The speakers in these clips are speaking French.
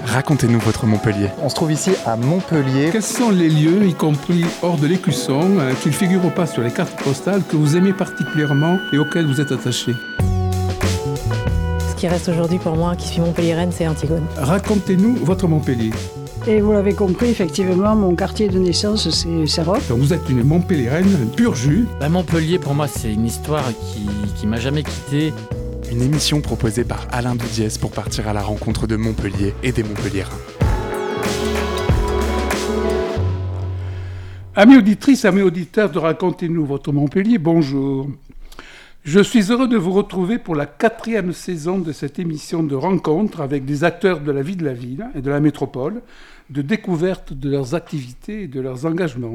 Racontez-nous votre Montpellier. On se trouve ici à Montpellier. Quels sont les lieux, y compris hors de l'Écusson, qui ne figurent pas sur les cartes postales, que vous aimez particulièrement et auxquels vous êtes attaché ? Ce qui reste aujourd'hui pour moi, qui suis montpelliéraine, c'est Antigone. Racontez-nous votre Montpellier. Et vous l'avez compris, effectivement, mon quartier de naissance, c'est Serrote. Donc vous êtes une Montpelliéraine pur jus. Montpellier, pour moi, c'est une histoire qui m'a jamais quitté. Une émission proposée par Alain Doudiès pour partir à la rencontre de Montpellier et des Montpelliérains. Amis auditrices, amis auditeurs de Racontez-nous votre Montpellier, bonjour. Je suis heureux de vous retrouver pour la 4e saison de cette émission de rencontre avec des acteurs de la vie de la ville et de la métropole, de découverte de leurs activités et de leurs engagements.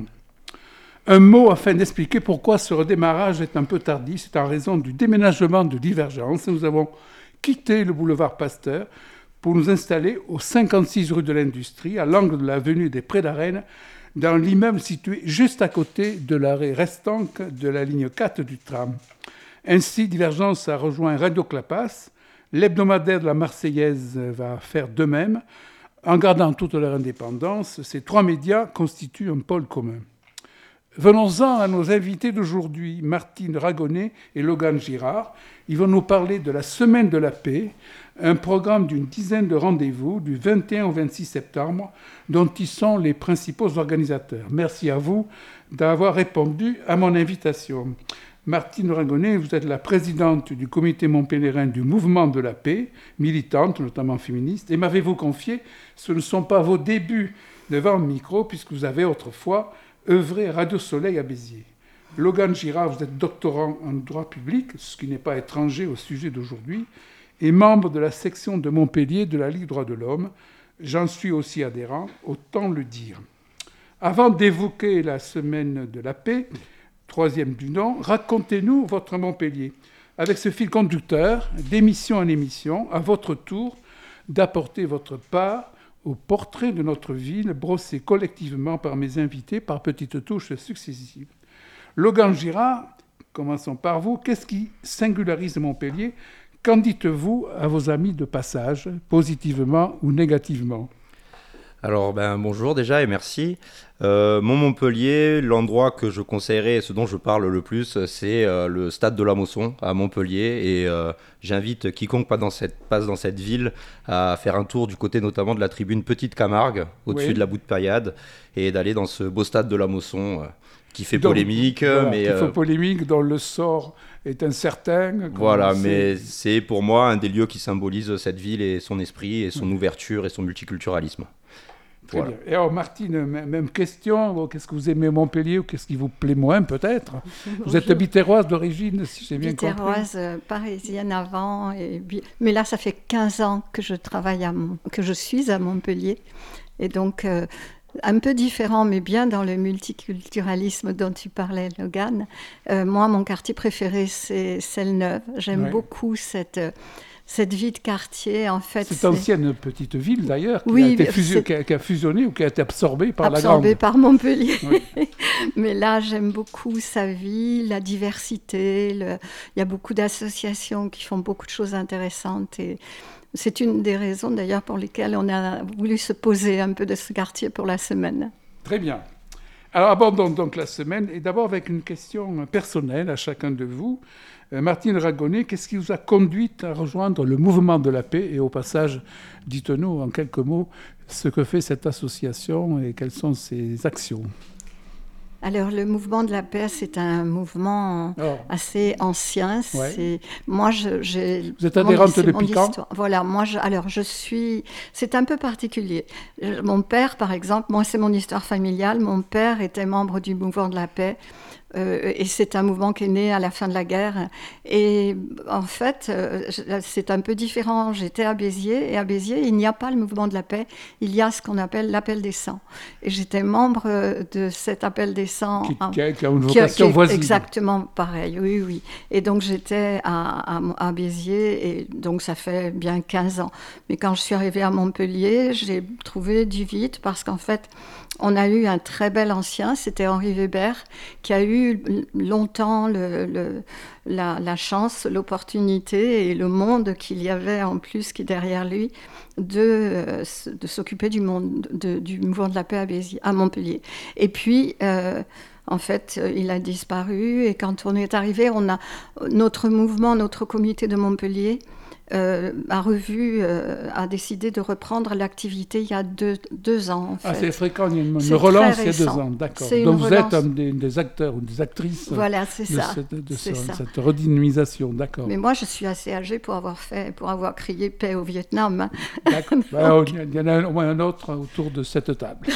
Un mot afin d'expliquer pourquoi ce redémarrage est un peu tardif. C'est en raison du déménagement de Divergence. Nous avons quitté le boulevard Pasteur pour nous installer au 56 rue de l'Industrie, à l'angle de l'avenue des Prés d'Arène, dans l'immeuble situé juste à côté de l'arrêt Restanque de la ligne 4 du tram. Ainsi, Divergence a rejoint Radio Clapas. L'hebdomadaire de la Marseillaise va faire de même. En gardant toute leur indépendance, ces 3 médias constituent un pôle commun. Venons-en à nos invités d'aujourd'hui, Martine Ragonnet et Logan Girard. Ils vont nous parler de la Semaine de la Paix, un programme d'une dizaine de rendez-vous du 21 au 26 septembre, dont ils sont les principaux organisateurs. Merci à vous d'avoir répondu à mon invitation. Martine Ragonnet, vous êtes la présidente du comité montpelliérain du Mouvement de la Paix, militante, notamment féministe, et m'avez-vous confié, ce ne sont pas vos débuts devant le micro, puisque vous avez autrefois œuvré à Radio Soleil à Béziers. Logan Girard, vous êtes doctorant en droit public, ce qui n'est pas étranger au sujet d'aujourd'hui, et membre de la section de Montpellier de la Ligue droits de l'homme. J'en suis aussi adhérent, autant le dire. Avant d'évoquer la Semaine de la Paix, 3e du nom, racontez-nous votre Montpellier. Avec ce fil conducteur, d'émission en émission, à votre tour, d'apporter votre part au portrait de notre ville, brossé collectivement par mes invités par petites touches successives. Logan Girard, commençons par vous. Qu'est-ce qui singularise Montpellier ? Qu'en dites-vous à vos amis de passage, positivement ou négativement ? Alors, bonjour déjà et merci. Mon Montpellier, l'endroit que je conseillerais et ce dont je parle le plus, c'est le stade de la Mosson à Montpellier. Et j'invite quiconque passe dans cette ville à faire un tour du côté notamment de la tribune Petite Camargue, au-dessus de la Boute-Paillade, et d'aller dans ce beau stade de la Mosson qui fait polémique. Voilà, mais, qui fait polémique, dont le sort est incertain. Voilà, mais c'est pour moi un des lieux qui symbolise cette ville et son esprit et son ouverture et son multiculturalisme. Très bien. Et alors Martine, même question, qu'est-ce que vous aimez Montpellier ou qu'est-ce qui vous plaît moins peut-être ? Vous êtes biterroise d'origine, si j'ai bien compris. Biterroise, parisienne avant, mais là ça fait 15 ans que que je suis à Montpellier, et donc un peu différent, mais bien dans le multiculturalisme dont tu parlais, Logan. Moi, mon quartier préféré, c'est Selle-Neuve. J'aime beaucoup cette vie de quartier, en fait. Cette ancienne petite ville, d'ailleurs, qui a fusionné ou qui a été absorbée par la grande. Absorbée par Montpellier. Oui. Mais là, j'aime beaucoup sa vie, la diversité. Il y a beaucoup d'associations qui font beaucoup de choses intéressantes. Et c'est une des raisons, d'ailleurs, pour lesquelles on a voulu se poser un peu de ce quartier pour la semaine. Très bien. Alors, abordons donc la semaine, et d'abord avec une question personnelle à chacun de vous. Martine Ragonnet, qu'est-ce qui vous a conduite à rejoindre le Mouvement de la Paix ? Et au passage, dites-nous en quelques mots ce que fait cette association et quelles sont ses actions. Alors, le Mouvement de la Paix, c'est un mouvement assez ancien. Ouais. Moi, vous êtes adhérente depuis quand ? Voilà, c'est un peu particulier. Mon père, par exemple, moi, c'est mon histoire familiale. Mon père était membre du Mouvement de la Paix. Et c'est un mouvement qui est né à la fin de la guerre. Et en fait, c'est un peu différent. J'étais à Béziers, et à Béziers, il n'y a pas le Mouvement de la Paix. Il y a ce qu'on appelle l'appel des 100. Et j'étais membre de cet appel des 100. Qui a une vocation voisine. Exactement pareil, oui. Et donc, j'étais à Béziers, et donc ça fait bien 15 ans. Mais quand je suis arrivée à Montpellier, j'ai trouvé du vide, parce qu'en fait, On a eu un très bel ancien, c'était Henri Weber, qui a eu longtemps la chance, l'opportunité et le monde qu'il y avait en plus qui est derrière lui de s'occuper du mouvement de la paix à Montpellier. Et puis, en fait, il a disparu et quand on est arrivé, notre mouvement, notre comité de Montpellier a décidé de reprendre l'activité il y a deux ans. En fait. Ah, c'est fréquent, il y a une relance il y a 2 ans, d'accord. Donc vous êtes des acteurs ou des actrices voilà, c'est cette redynamisation, d'accord. Mais moi, je suis assez âgée pour avoir crié paix au Vietnam. D'accord. Alors, il y en a au moins un autre autour de cette table.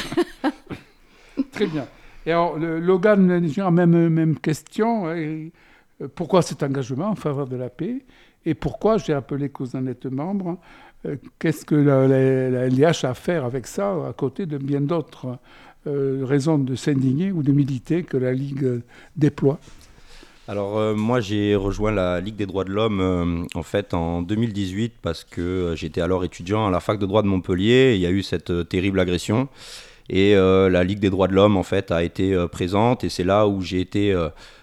Très bien. Et alors, Logan, même question. Pourquoi cet engagement en faveur de la paix ? Et pourquoi j'ai appelé Cause en êtes membre ? Qu'est-ce que la LDH a à faire avec ça, à côté de bien d'autres raisons de s'indigner ou de militer que la Ligue déploie ? Alors moi j'ai rejoint la Ligue des droits de l'homme en fait en 2018 parce que j'étais alors étudiant à la fac de droit de Montpellier et il y a eu cette terrible agression. Et la Ligue des droits de l'homme en fait a été présente et c'est là où j'ai été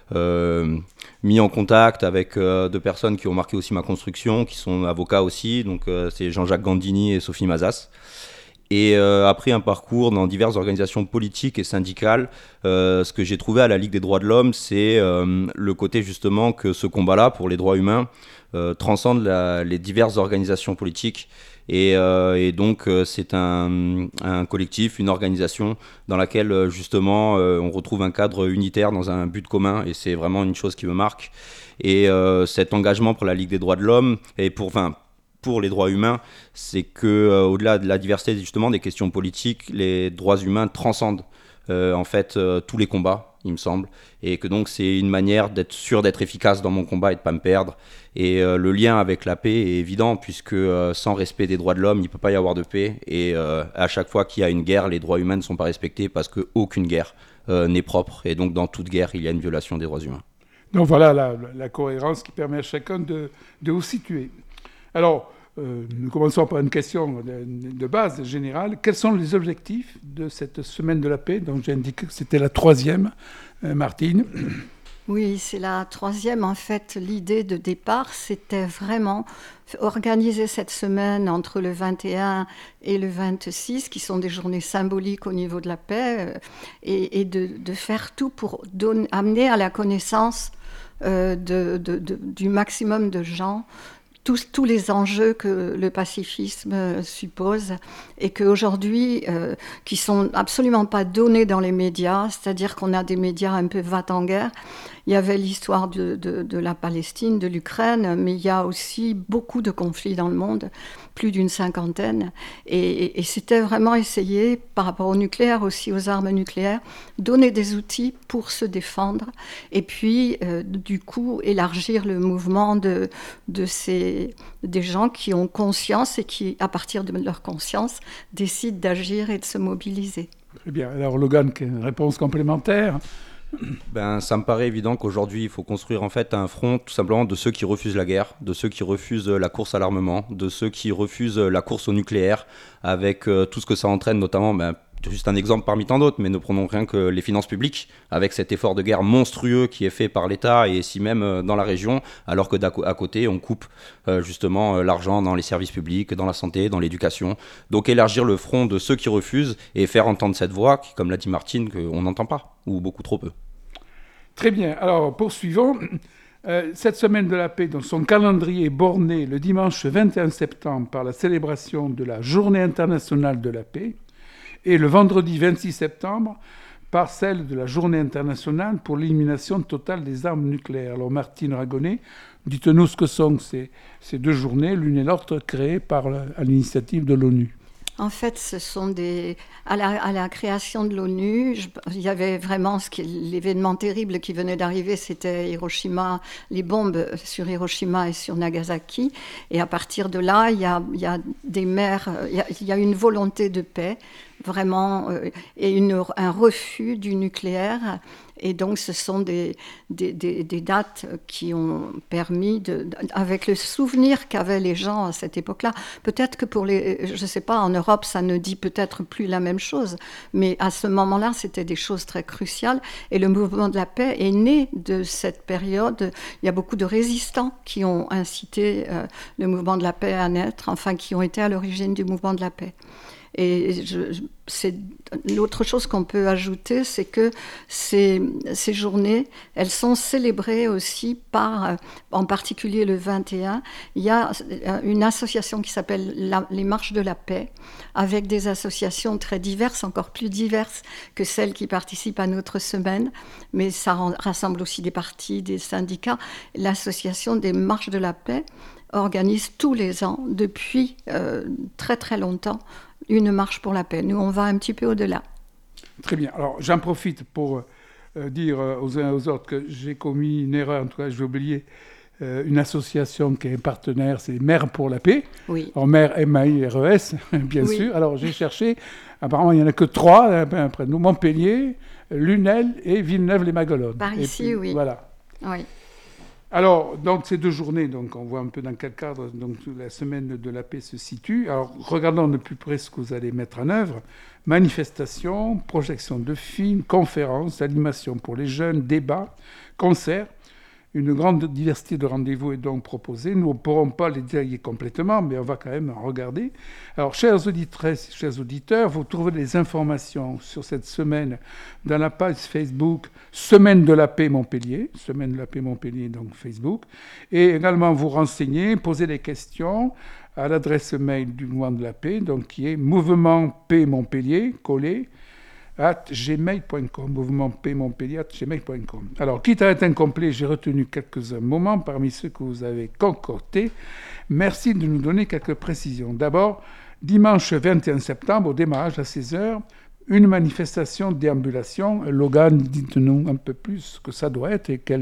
mis en contact avec deux personnes qui ont marqué aussi ma construction, qui sont avocats aussi, donc c'est Jean-Jacques Gandini et Sophie Mazas. Et après un parcours dans diverses organisations politiques et syndicales, ce que j'ai trouvé à la Ligue des droits de l'homme, c'est le côté justement que ce combat-là pour les droits humains transcende les diverses organisations politiques. Et donc c'est un collectif, une organisation dans laquelle justement on retrouve un cadre unitaire dans un but commun et c'est vraiment une chose qui me marque. Et cet engagement pour la Ligue des droits de l'homme et pour les droits humains, c'est que au-delà de la diversité justement des questions politiques, les droits humains transcendent en fait tous les combats, il me semble, et que donc c'est une manière d'être sûr d'être efficace dans mon combat et de pas me perdre. Et le lien avec la paix est évident puisque sans respect des droits de l'homme, il ne peut pas y avoir de paix. Et à chaque fois qu'il y a une guerre, les droits humains ne sont pas respectés parce qu'aucune guerre n'est propre. Et donc dans toute guerre, il y a une violation des droits humains. Donc voilà la cohérence qui permet à chacun de vous situer. Alors, nous commençons par une question de base générale. Quels sont les objectifs de cette semaine de la paix dont j'ai indiqué que c'était la 3e, Martine ? Oui, c'est la 3e. En fait, l'idée de départ, c'était vraiment organiser cette semaine entre le 21 et le 26, qui sont des journées symboliques au niveau de la paix, et de faire tout pour amener à la connaissance du maximum de gens tous les enjeux que le pacifisme suppose et qu'aujourd'hui, qui sont absolument pas donnés dans les médias, c'est-à-dire qu'on a des médias un peu va-t-en-guerre. Il y avait l'histoire de la Palestine, de l'Ukraine, mais il y a aussi beaucoup de conflits dans le monde, plus d'une 50aine. Et c'était vraiment essayer, par rapport au nucléaire, aussi aux armes nucléaires, donner des outils pour se défendre. Et puis, du coup, élargir le mouvement des gens qui ont conscience et qui, à partir de leur conscience, décident d'agir et de se mobiliser. Très bien. Alors, Logan, une réponse complémentaire ? Ça me paraît évident qu'aujourd'hui, il faut construire en fait un front tout simplement de ceux qui refusent la guerre, de ceux qui refusent la course à l'armement, de ceux qui refusent la course au nucléaire, avec tout ce que ça entraîne, notamment, juste un exemple parmi tant d'autres, mais ne prenons rien que les finances publiques, avec cet effort de guerre monstrueux qui est fait par l'État et ici même dans la région, alors que à côté, on coupe justement l'argent dans les services publics, dans la santé, dans l'éducation. Donc élargir le front de ceux qui refusent et faire entendre cette voix, qui, comme l'a dit Martine, qu'on n'entend pas, ou beaucoup trop peu. Très bien, alors poursuivons. Cette semaine de la paix, dans son calendrier est borné le dimanche 21 septembre par la célébration de la Journée internationale de la paix et le vendredi 26 septembre par celle de la Journée internationale pour l'élimination totale des armes nucléaires. Alors Martine Ragonnet, dites-nous ce que sont ces deux journées, l'une et l'autre créées à l'initiative de l'ONU. En fait, ce sont à la création de l'ONU, il y avait vraiment l'événement terrible qui venait d'arriver, c'était Hiroshima, les bombes sur Hiroshima et sur Nagasaki. Et à partir de là, il y a une volonté de paix vraiment, et un refus du nucléaire. Et donc, ce sont des dates qui ont permis, avec le souvenir qu'avaient les gens à cette époque-là, peut-être que je ne sais pas, en Europe, ça ne dit peut-être plus la même chose, mais à ce moment-là, c'était des choses très cruciales. Et le mouvement de la paix est né de cette période. Il y a beaucoup de résistants qui ont incité le mouvement de la paix à naître, enfin, qui ont été à l'origine du mouvement de la paix. Et l'autre chose qu'on peut ajouter, c'est que ces journées, elles sont célébrées aussi par, en particulier le 21, il y a une association qui s'appelle les Marches de la Paix, avec des associations très diverses, encore plus diverses que celles qui participent à notre semaine, mais ça rassemble aussi des partis, des syndicats. L'association des Marches de la Paix organise tous les ans, depuis très très longtemps, une marche pour la paix. Nous, on va un petit peu au-delà. Très bien. Alors, j'en profite pour dire aux uns et aux autres que j'ai commis une erreur. En tout cas, j'ai oublié une association qui est un partenaire, c'est Mères pour la paix. Oui. En Mères, M-A-I-R-E-S, bien oui. sûr. Alors, j'ai cherché. Apparemment, il n'y en a que 3 après nous. Montpellier, Lunel et Villeneuve-les-Maguelones. Par et ici, puis, oui. Voilà. Oui. Alors, donc, ces 2 journées, donc, on voit un peu dans quel cadre donc, la semaine de la paix se situe. Alors, regardons de plus près ce que vous allez mettre en œuvre. Manifestations, projections de films, conférences, animations pour les jeunes, débats, concerts. Une grande diversité de rendez-vous est donc proposée. Nous ne pourrons pas les détailler complètement, mais on va quand même en regarder. Alors, chères auditrices, chers auditeurs, vous trouverez des informations sur cette semaine dans la page Facebook Semaine de la Paix Montpellier, Semaine de la Paix Montpellier, donc Facebook, et également vous renseigner, poser des questions à l'adresse mail du Mouvement de la Paix, donc qui est Mouvement Paix Montpellier, collé, @gmail.com, Mouvement Paix Montpellier @gmail.com. Alors, quitte à être incomplet, j'ai retenu quelques moments parmi ceux que vous avez concoctés. Merci de nous donner quelques précisions. D'abord, dimanche 21 septembre, au démarrage à 16h, une manifestation de déambulation. Logan, dites-nous un peu plus ce que ça doit être et quel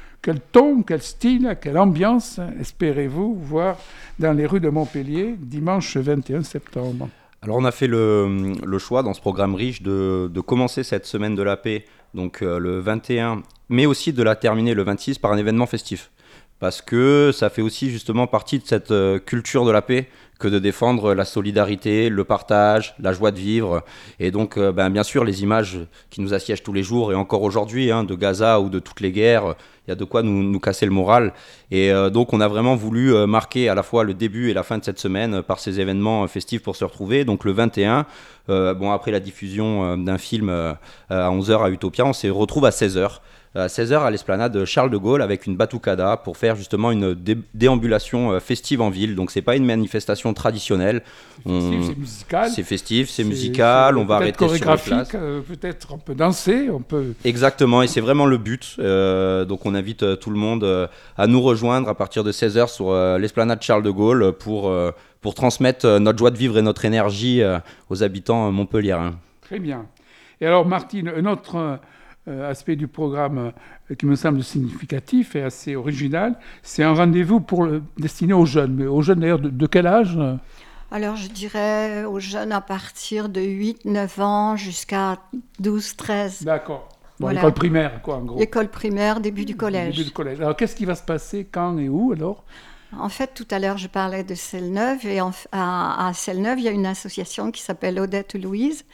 ton, quel style, quelle ambiance espérez-vous voir dans les rues de Montpellier dimanche 21 septembre? Alors on a fait le choix dans ce programme riche de commencer cette semaine de la paix, donc le 21, mais aussi de la terminer le 26 par un événement festif. Parce que ça fait aussi justement partie de cette culture de la paix que de défendre la solidarité, le partage, la joie de vivre. Et donc bien sûr les images qui nous assiègent tous les jours et encore aujourd'hui de Gaza ou de toutes les guerres, il y a de quoi nous casser le moral. Et donc on a vraiment voulu marquer à la fois le début et la fin de cette semaine par ces événements festifs pour se retrouver. Donc le 21, après la diffusion d'un film à 11h à Utopia, on se retrouve à 16h. À 16h à l'esplanade Charles de Gaulle avec une batucada pour faire justement une déambulation festive en ville. Donc c'est pas une manifestation traditionnelle. C'est musical. C'est festif, c'est musical, on va arrêter sur les places. Peut-être on peut danser, on peut... Exactement, et c'est vraiment le but. Donc on invite tout le monde à nous rejoindre à partir de 16h sur l'esplanade Charles de Gaulle pour transmettre notre joie de vivre et notre énergie aux habitants montpelliérains. Très bien. Et alors Martine, un autre... aspect du programme qui me semble significatif et assez original, c'est un rendez-vous destiné aux jeunes. Mais aux jeunes d'ailleurs de quel âge ? Alors je dirais aux jeunes à partir de 8-9 ans jusqu'à 12-13. D'accord. Bon, voilà. L'école primaire, quoi, en gros. L'école primaire, début du collège. Début du collège. Alors qu'est-ce qui va se passer, quand et où alors ? En fait, tout à l'heure, je parlais de Celle-Neuve et à Celle-Neuve, il y a une association qui s'appelle Odette Louise.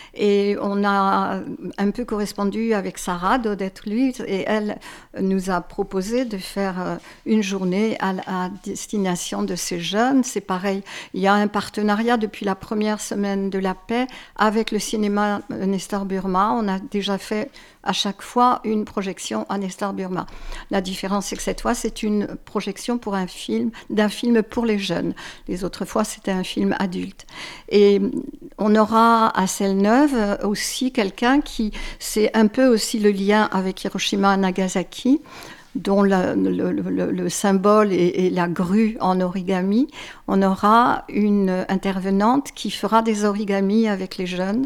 Et on a un peu correspondu avec Sarah d'Odette Louise et elle nous a proposé de faire une journée à destination de ces jeunes. C'est pareil, il y a un partenariat depuis la première semaine de la paix avec le cinéma Nestor Burma. On a déjà fait à chaque fois une projection à Nestor Burma. La différence, c'est que cette fois, c'est une projection d'un film pour les jeunes. Les autres fois, c'était un film adulte. Et on aura à Celle-Neuve aussi quelqu'un qui, c'est un peu aussi le lien avec Hiroshima et Nagasaki, dont le symbole est la grue en origami. On aura une intervenante qui fera des origamis avec les jeunes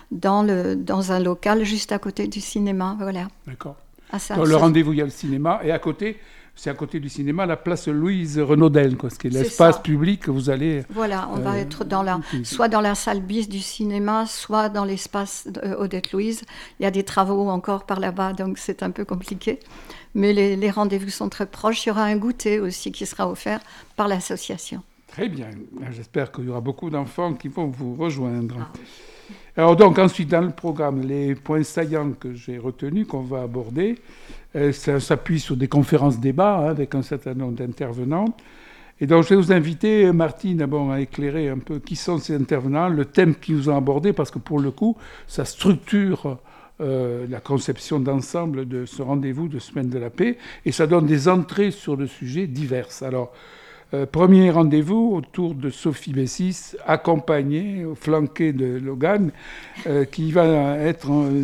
dans un local juste à côté du cinéma. Voilà. D'accord. Ah, ça, dans le rendez-vous, il y a le cinéma et à côté, c'est à côté du cinéma, la place Louise Renaudel, ce qui est l'espace public que vous allez... Voilà, on va être soit dans la salle bis du cinéma, soit dans l'espace Odette Louise. Il y a des travaux encore par là-bas, donc c'est un peu compliqué. Mais les rendez-vous sont très proches. Il y aura un goûter aussi qui sera offert par l'association. Très bien. J'espère qu'il y aura beaucoup d'enfants qui vont vous rejoindre. Alors donc, ensuite, dans le programme, les points saillants que j'ai retenus, qu'on va aborder, ça s'appuie sur des conférences-débats avec un certain nombre d'intervenants. Et donc, je vais vous inviter, Martine, à éclairer un peu qui sont ces intervenants, le thème qu'ils nous ont abordé, parce que pour le coup, ça structure la conception d'ensemble de ce rendez-vous de Semaine de la Paix, et ça donne des entrées sur le sujet diverses. Alors, premier rendez-vous autour de Sophie Bessis, accompagnée, flanquée de Logan, qui va être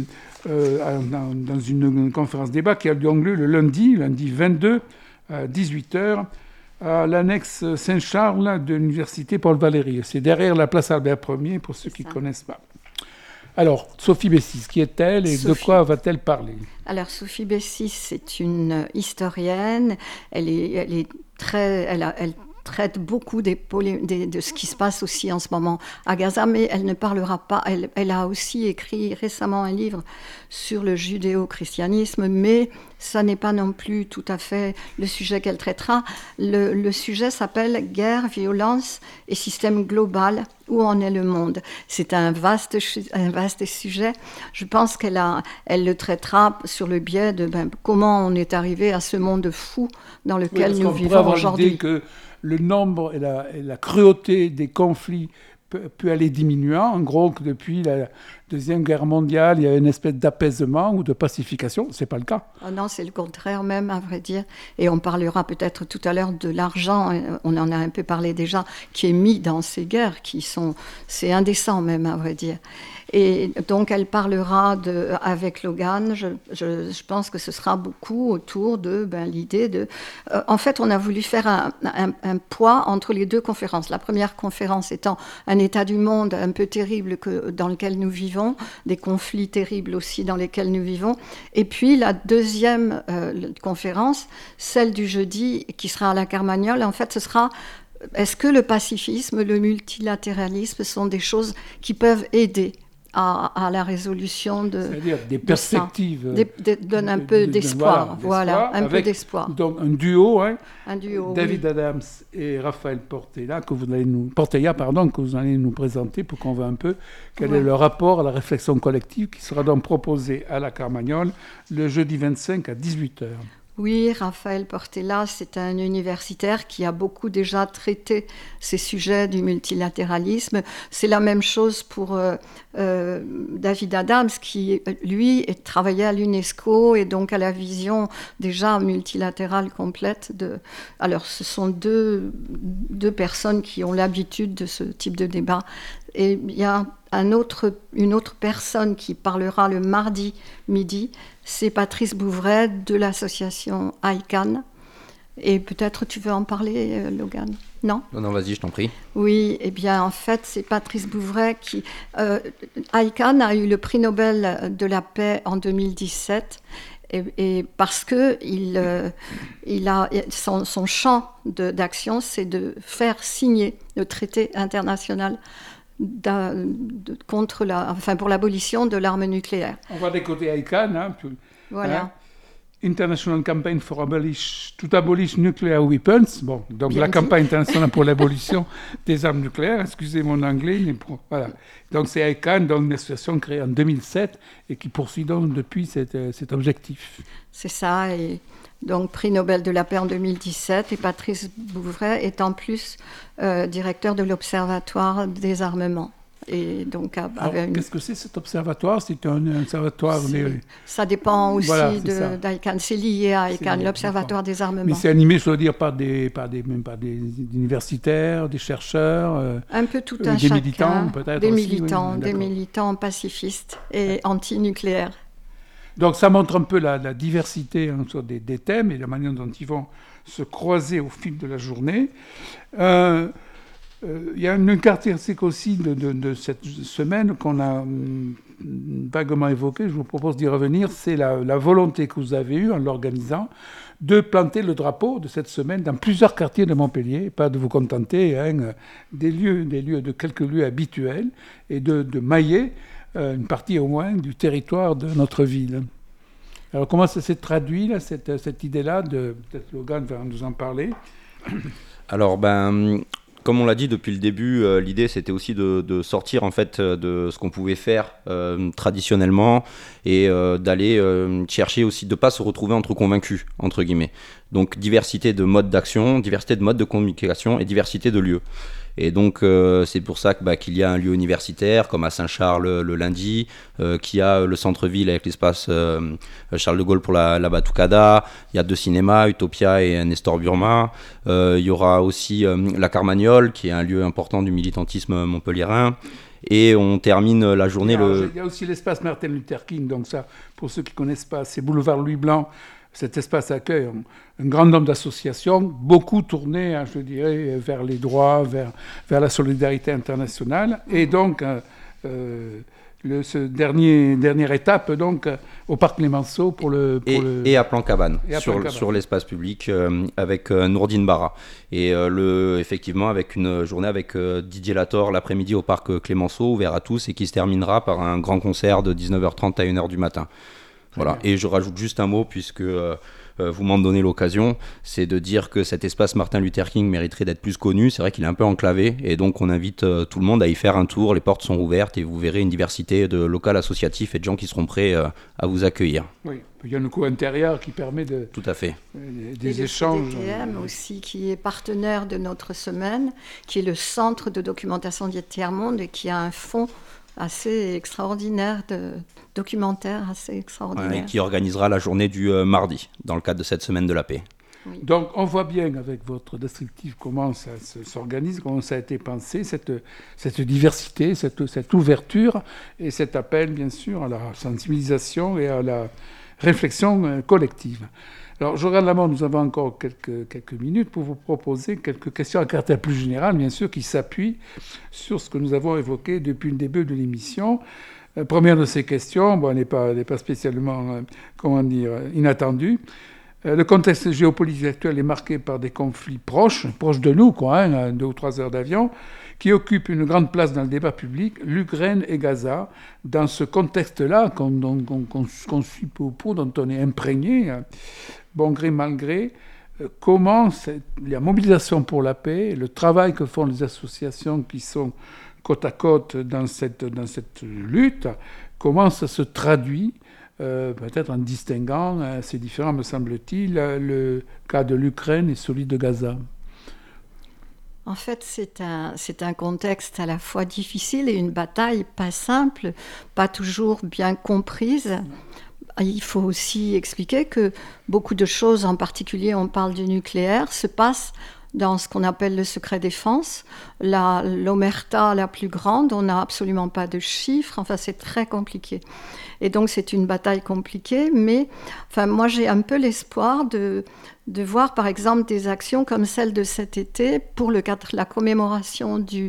dans une conférence débat qui a lieu le lundi 22 à 18h, à l'annexe Saint-Charles de l'université Paul Valéry. C'est derrière la place Albert Ier, pour ceux qui ne connaissent pas. Alors, Sophie Bessis, qui est-elle et de quoi va-t-elle parler ? Alors, Sophie Bessis, c'est une historienne. Elle traite beaucoup de ce qui se passe aussi en ce moment à Gaza, mais elle ne parlera pas. Elle a aussi écrit récemment un livre sur le judéo-christianisme, mais ça n'est pas non plus tout à fait le sujet qu'elle traitera. Le sujet s'appelle « Guerre, violence et système global, où en est le monde ?» C'est un vaste sujet. Je pense qu'elle le traitera sur le biais de comment on est arrivé à ce monde fou dans lequel nous vivons aujourd'hui. Que le nombre et la cruauté des conflits peut aller diminuant. En gros, que depuis la Deuxième Guerre mondiale, il y a une espèce d'apaisement ou de pacification. Ce n'est pas le cas. Oh non, c'est le contraire même, à vrai dire. Et on parlera peut-être tout à l'heure de l'argent, on en a un peu parlé déjà, qui est mis dans ces guerres, c'est indécent même, à vrai dire. Et donc, elle parlera avec Logan. Je pense que ce sera beaucoup autour de l'idée de... en fait, on a voulu faire un poids entre les deux conférences. La première conférence étant un état du monde un peu terrible dans lequel nous vivons, des conflits terribles aussi dans lesquels nous vivons. Et puis, la deuxième conférence, celle du jeudi, qui sera à la Carmagnole, en fait, ce sera... Est-ce que le pacifisme, le multilatéralisme sont des choses qui peuvent aider à la résolution de... C'est-à-dire des perspectives. Donne un peu d'espoir. Voilà, un peu d'espoir. Donc un duo, David oui. Adams et Raphaël Portella, que vous allez nous présenter pour qu'on voit un peu quel est le rapport à la réflexion collective qui sera donc proposé à la Carmagnole le jeudi 25 à 18h. Oui, Raphaël Portella, c'est un universitaire qui a beaucoup déjà traité ces sujets du multilatéralisme. C'est la même chose pour David Adams, qui, lui, travaillait à l'UNESCO et donc à la vision déjà multilatérale complète. Alors, ce sont deux personnes qui ont l'habitude de ce type de débat. Et il y a une autre personne qui parlera le mardi midi, c'est Patrice Bouvret de l'association ICANN. Et peut-être tu veux en parler, Logan ? Non ? Non, vas-y, je t'en prie. Oui, eh bien, en fait, c'est Patrice Bouvret qui... ICANN a eu le prix Nobel de la paix en 2017, et parce que son champ d'action, c'est de faire signer le traité international pour l'abolition de l'arme nucléaire. On va décoder ICANN. Voilà. International Campaign to Abolish Nuclear Weapons. Bon, donc bien la campagne internationale pour l'abolition des armes nucléaires. Excusez mon anglais, mais voilà. Donc c'est ICANN, donc une association créée en 2007 et qui poursuit donc depuis cet objectif. C'est ça. Et donc prix Nobel de la paix en 2017, et Patrice Bouvret est en plus directeur de l'Observatoire des armements. Et donc, qu'est-ce que c'est cet observatoire ? C'est un observatoire... Ça dépend aussi d'ICANN. C'est lié à ICANN, l'Observatoire des armements. Mais c'est animé, je veux dire, par des universitaires, des chercheurs, un peu tout des militants, peut-être des aussi, militants pacifistes et anti-nucléaires. Donc ça montre un peu la diversité des thèmes et la manière dont ils vont se croiser au fil de la journée. Il y a une caractéristique aussi de cette semaine qu'on a vaguement évoqué, je vous propose d'y revenir, c'est la volonté que vous avez eue en l'organisant de planter le drapeau de cette semaine dans plusieurs quartiers de Montpellier, pas de vous contenter des lieux, de quelques lieux habituels, et de mailler une partie au moins du territoire de notre ville. Alors comment ça s'est traduit, là, cette idée-là, peut-être Logan va nous en parler. Alors, comme on l'a dit depuis le début, l'idée c'était aussi de sortir en fait de ce qu'on pouvait faire traditionnellement et d'aller chercher aussi de pas se retrouver entre convaincus, entre guillemets. Donc diversité de modes d'action, diversité de modes de communication et diversité de lieux. Et donc c'est pour ça qu'il y a un lieu universitaire comme à Saint-Charles le lundi, qu'il y a le centre-ville avec l'espace Charles de Gaulle pour la Batucada, il y a 2 cinémas, Utopia et Nestor Burma, il y aura aussi la Carmagnole qui est un lieu important du militantisme montpelliérain. Et on termine la journée... Il y a aussi l'espace Martin Luther King, donc ça, pour ceux qui ne connaissent pas, c'est boulevard Louis Blanc. Cet espace accueille un grand nombre d'associations, beaucoup tournées, je dirais, vers les droits, vers la solidarité internationale. Et donc, cette dernière étape, donc, au Parc Clémenceau et à Plan-Cabane, sur l'espace public, avec Nourdine Barra. Et effectivement, avec une journée avec Didier Lator l'après-midi au Parc Clémenceau, ouvert à tous, et qui se terminera par un grand concert de 19h30 à 1h du matin. Voilà. Et je rajoute juste un mot, puisque vous m'en donnez l'occasion, c'est de dire que cet espace Martin Luther King mériterait d'être plus connu. C'est vrai qu'il est un peu enclavé, et donc on invite tout le monde à y faire un tour. Les portes sont ouvertes, et vous verrez une diversité de locaux associatifs et de gens qui seront prêts à vous accueillir. Oui, il y a un coût intérieur qui permet Tout à fait. Des échanges. Le CDTM aussi, qui est partenaire de notre semaine, qui est le centre de documentation du tiers-monde et qui a un fonds assez extraordinaire, de documentaire assez extraordinaire. Ouais, et qui organisera la journée du mardi, dans le cadre de cette semaine de la paix. Oui. Donc on voit bien avec votre descriptif comment ça s'organise, comment ça a été pensé, cette diversité, cette ouverture et cet appel bien sûr à la sensibilisation et à la réflexion collective. Alors, je regarde la montre, nous avons encore quelques minutes pour vous proposer quelques questions à caractère plus général, bien sûr, qui s'appuient sur ce que nous avons évoqué depuis le début de l'émission. Première de ces questions, elle n'est pas spécialement, inattendue. Le contexte géopolitique actuel est marqué par des conflits proches de nous, à 2 ou 3 heures d'avion, qui occupent une grande place dans le débat public, l'Ukraine et Gaza. Dans ce contexte-là, qu'on suit peu ou peu, dont on est imprégné, bon gré, mal gré, comment la mobilisation pour la paix, le travail que font les associations qui sont côte à côte dans cette lutte, comment ça se traduit, peut-être en distinguant, c'est différent me semble-t-il, le cas de l'Ukraine et celui de Gaza. En fait, c'est un contexte à la fois difficile et une bataille pas simple, pas toujours bien comprise. Il faut aussi expliquer que beaucoup de choses, en particulier on parle du nucléaire, se passent dans ce qu'on appelle le secret défense, l'omerta la plus grande, on n'a absolument pas de chiffres, c'est très compliqué. Et donc c'est une bataille compliquée, mais moi j'ai un peu l'espoir de voir par exemple des actions comme celle de cet été pour la commémoration du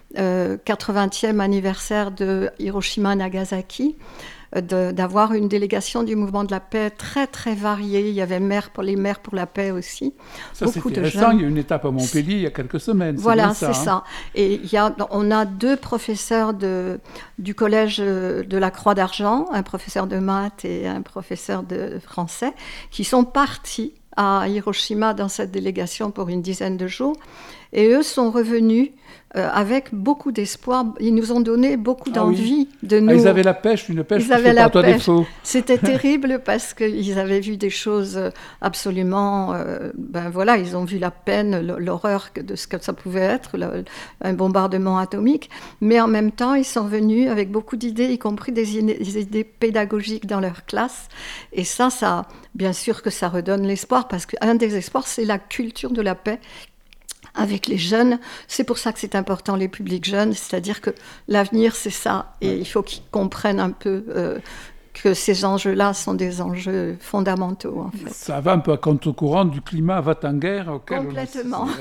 80e anniversaire de Hiroshima-Nagasaki, d'avoir une délégation du mouvement de la paix très très variée. Il y avait les maires pour la paix aussi. Ça c'est intéressant, il y a une étape à Montpellier il y a quelques semaines. Voilà, c'est ça. Et on a 2 professeurs du collège de la Croix d'Argent, un professeur de maths et un professeur de français, qui sont partis à Hiroshima dans cette délégation pour une dizaine de jours. Et eux sont revenus avec beaucoup d'espoir. Ils nous ont donné beaucoup d'envie de nous... Ils avaient la pêche, une pêche qui fait par toi défaut. C'était terrible parce qu'ils avaient vu des choses absolument... ils ont vu la peine, l'horreur de ce que ça pouvait être, un bombardement atomique. Mais en même temps, ils sont venus avec beaucoup d'idées, y compris des idées pédagogiques dans leur classe. Et ça, bien sûr que ça redonne l'espoir, parce qu'un des espoirs, c'est la culture de la paix avec les jeunes. C'est pour ça que c'est important, les publics jeunes, c'est-à-dire que l'avenir, c'est ça. Et il faut qu'ils comprennent un peu que ces enjeux-là sont des enjeux fondamentaux, en fait. Ça va un peu à contre-courant du climat va-t-en-guerre auquel complètement.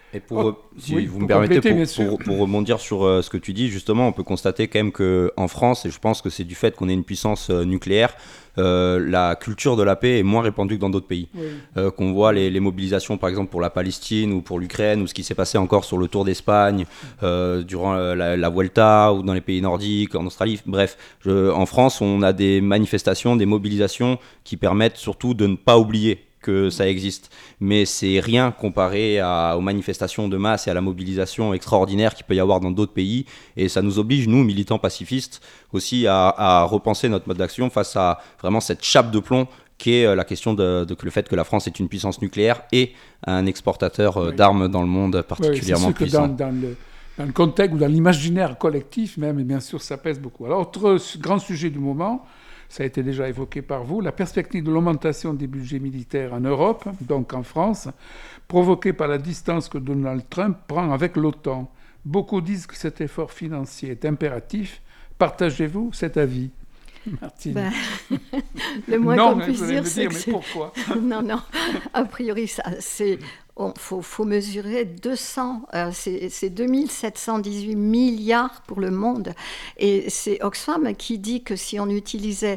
Et si oui, vous pour me permettez, compléter, bien sûr. pour rebondir sur ce que tu dis, justement, on peut constater quand même qu'en France, et je pense que c'est du fait qu'on est une puissance nucléaire, la culture de la paix est moins répandue que dans d'autres pays. Oui. Qu'on voit les mobilisations, par exemple, pour la Palestine ou pour l'Ukraine, ou ce qui s'est passé encore sur le Tour d'Espagne, durant la Vuelta, ou dans les pays nordiques, en Australie. Bref, en France, on a des manifestations, des mobilisations qui permettent surtout de ne pas oublier que ça existe, mais c'est rien comparé aux manifestations de masse et à la mobilisation extraordinaire qu'il peut y avoir dans d'autres pays, et ça nous oblige, nous, militants pacifistes, aussi à repenser notre mode d'action face à vraiment cette chape de plomb qui est la question de le fait que la France est une puissance nucléaire et un exportateur d'armes dans le monde particulièrement puissant. Dans le contexte ou dans l'imaginaire collectif même, et bien sûr, ça pèse beaucoup. Alors, autre grand sujet du moment, ça a été déjà évoqué par vous, la perspective de l'augmentation des budgets militaires en Europe, donc en France, provoquée par la distance que Donald Trump prend avec l'OTAN. Beaucoup disent que cet effort financier est impératif. Partagez-vous cet avis, Martine? Le moins qu'on puisse dire, c'est que mais pourquoi? Non. A priori, faut mesurer c'est 2718 milliards pour le monde. Et c'est Oxfam qui dit que si on utilisait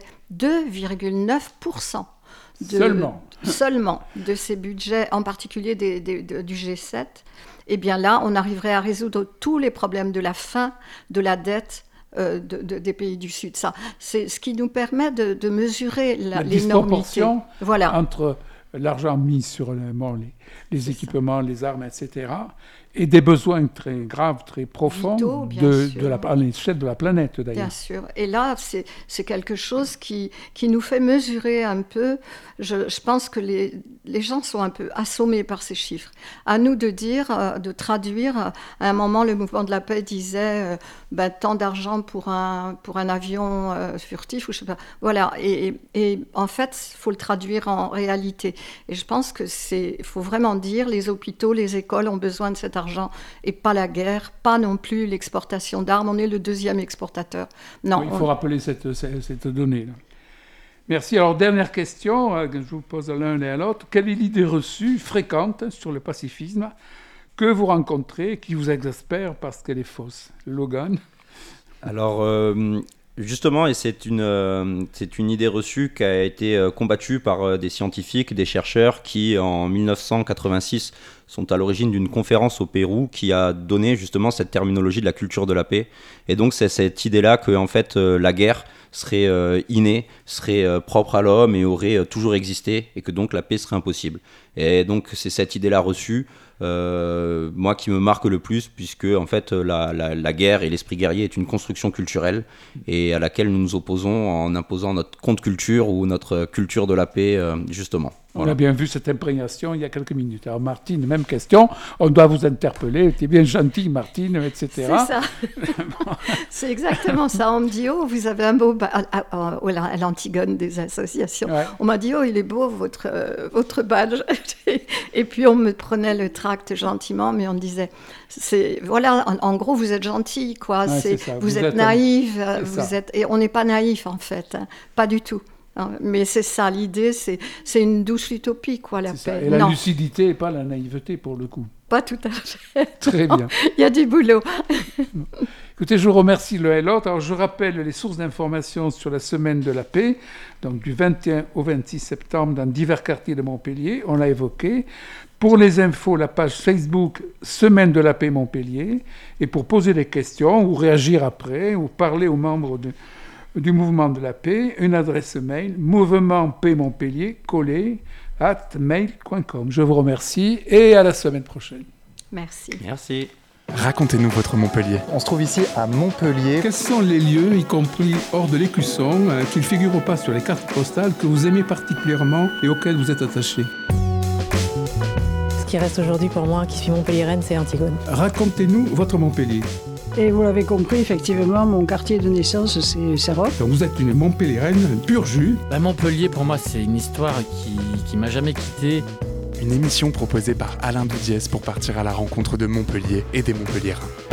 2,9% seulement de ces budgets, en particulier du G7, eh bien là, on arriverait à résoudre tous les problèmes de la faim, de la dette, des pays du Sud. Ça, c'est ce qui nous permet de mesurer l'énormité. Voilà. Entre l'argent mis sur les équipements, les armes, etc., et des besoins très graves, très profonds à l'échelle de la planète, d'ailleurs. Bien sûr. Et là, c'est quelque chose qui nous fait mesurer un peu. Je pense que les gens sont un peu assommés par ces chiffres. À nous de traduire. À un moment, le mouvement de la paix disait tant d'argent pour un avion furtif, ou je sais pas. Voilà. Et en fait, il faut le traduire en réalité. Et je pense que il faut vraiment dire les hôpitaux, les écoles ont besoin de cet argent et pas la guerre, pas non plus l'exportation d'armes. On est le deuxième exportateur. Non. Oui, il faut rappeler cette donnée là. Merci. Alors, dernière question que je vous pose à l'un et à l'autre. Quelle est l'idée reçue, fréquente, sur le pacifisme que vous rencontrez, qui vous exaspère parce qu'elle est fausse? Logan? Alors, justement, et c'est une idée reçue qui a été combattue par des scientifiques, des chercheurs qui, en 1986, sont à l'origine d'une conférence au Pérou qui a donné justement cette terminologie de la culture de la paix. Et donc, c'est cette idée-là que, en fait, la guerre serait innée, serait propre à l'homme et aurait toujours existé, et que donc la paix serait impossible. Et donc, c'est cette idée-là reçue, moi, qui me marque le plus, puisque en fait, la guerre et l'esprit guerrier est une construction culturelle et à laquelle nous nous opposons en imposant notre contre-culture ou notre culture de la paix, justement. Voilà. On a bien vu cette imprégnation il y a quelques minutes. Alors Martine, même question, on doit vous interpeller, t'es bien gentille Martine, etc. C'est ça, c'est exactement ça. On me dit, vous avez un beau à l'Antigone des associations. Ouais. On m'a dit, il est beau votre badge. Et puis on me prenait le tract gentiment, mais on me disait, en gros, vous êtes gentil, quoi. Ouais, vous êtes naïf, et on n'est pas naïf en fait, pas du tout. Mais c'est ça, l'idée, c'est une douce utopie, quoi, la paix. Et la lucidité et pas la naïveté, pour le coup. Pas tout à fait. Très bien. Il y a du boulot. Écoutez, je vous remercie l'un et l'autre. Alors, je rappelle les sources d'informations sur la Semaine de la paix, donc du 21 au 26 septembre dans divers quartiers de Montpellier. On l'a évoqué. Pour les infos, la page Facebook Semaine de la paix Montpellier. Et pour poser des questions ou réagir après ou parler aux membres du mouvement de la paix, une adresse mail mouvementpaixmontpellier@mail.com. Je vous remercie et à la semaine prochaine. Merci. Merci. Racontez-nous votre Montpellier. On se trouve ici à Montpellier. Quels sont les lieux, y compris hors de l'Écusson, qui ne figurent pas sur les cartes postales, que vous aimez particulièrement et auxquels vous êtes attaché? Ce qui reste aujourd'hui pour moi, qui suis montpelliéraine, c'est Antigone. Racontez-nous votre Montpellier. Et vous l'avez compris, effectivement, mon quartier de naissance, c'est Sarroch. Donc vous êtes une Montpelliéraine pur jus. Montpellier, pour moi, c'est une histoire qui m'a jamais quitté. Une émission proposée par Alain Dudiès pour partir à la rencontre de Montpellier et des Montpelliérains.